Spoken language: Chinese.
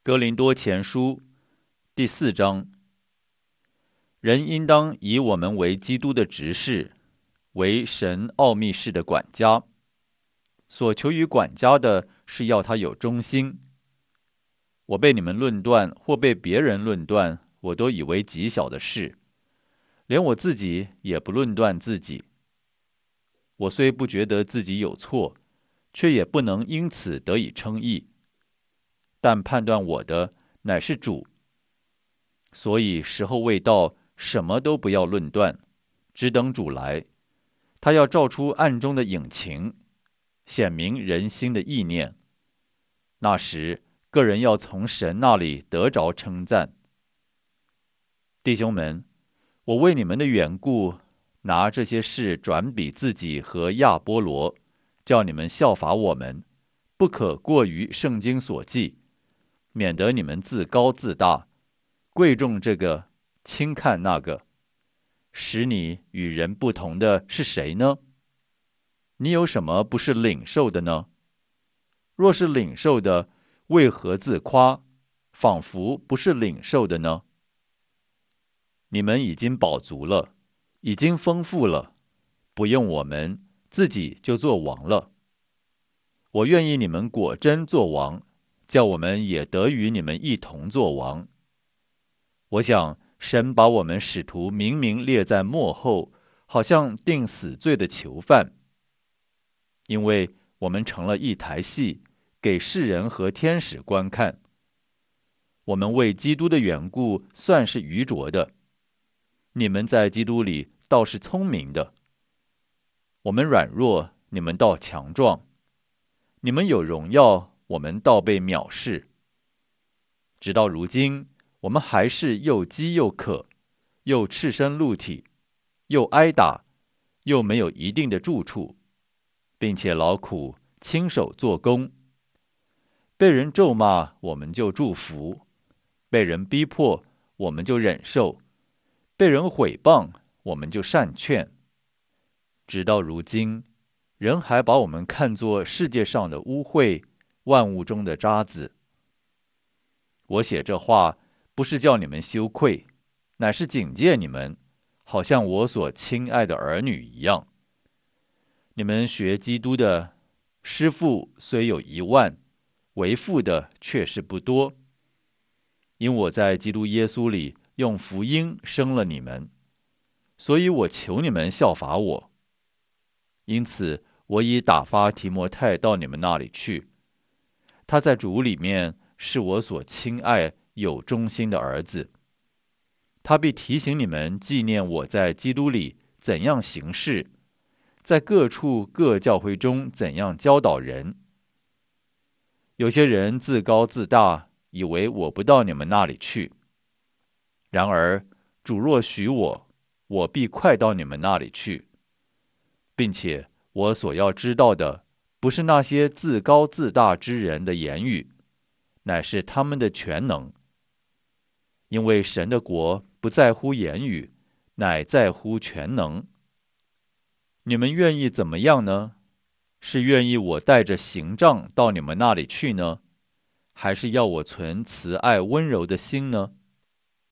哥林多前书第4章，人应当以我们为基督的执事，为神奥秘事的管家。所求于管家的是要他有忠心。我被你们论断，或被别人论断，我都以为极小的事，连我自己也不论断自己。我虽不觉得自己有错，却也不能因此得以称义。但判断我的乃是主，所以时候未到，什么都不要论断，只等主来。他要照出暗中的隐情，显明人心的意念。那时，个人要从神那里得着称赞。弟兄们，我为你们的缘故，拿这些事转比自己和亚波罗，叫你们效法我们，不可过于圣经所记，免得你们自高自大，贵重这个，轻看那个。使你与人不同的是谁呢？你有什么不是领受的呢？若是领受的，为何自夸，仿佛不是领受的呢？你们已经饱足了，已经丰富了，不用我们，自己就做王了。我愿意你们果真做王，叫我们也得与你们一同做王。我想神把我们使徒明明列在末后，好像定死罪的囚犯，因为我们成了一台戏，给世人和天使观看。我们为基督的缘故算是愚拙的，你们在基督里倒是聪明的。我们软弱，你们倒强壮；你们有荣耀，我们倒被藐视。直到如今，我们还是又饥又渴，又赤身露体，又挨打，又没有一定的住处，并且劳苦亲手做工。被人咒骂，我们就祝福；被人逼迫，我们就忍受；被人毁谤，我们就善劝。直到如今，人还把我们看作世界上的污秽，万物中的渣滓。我写这话，不是叫你们羞愧，乃是警戒你们，好像我所亲爱的儿女一样。你们学基督的师傅虽有10000，为父的却是不多。因我在基督耶稣里用福音生了你们，所以我求你们效法我。因此，我已打发提摩太到你们那里去。他在主里面是我所亲爱有忠心的儿子。他必提醒你们纪念我在基督里怎样行事，在各处各教会中怎样教导人。有些人自高自大，以为我不到你们那里去。然而主若许我，我必快到你们那里去，并且我所要知道的，不是那些自高自大之人的言语，乃是他们的全能。因为神的国不在乎言语，乃在乎全能。你们愿意怎么样呢？是愿意我带着刑杖到你们那里去呢，还是要我存慈爱温柔的心呢？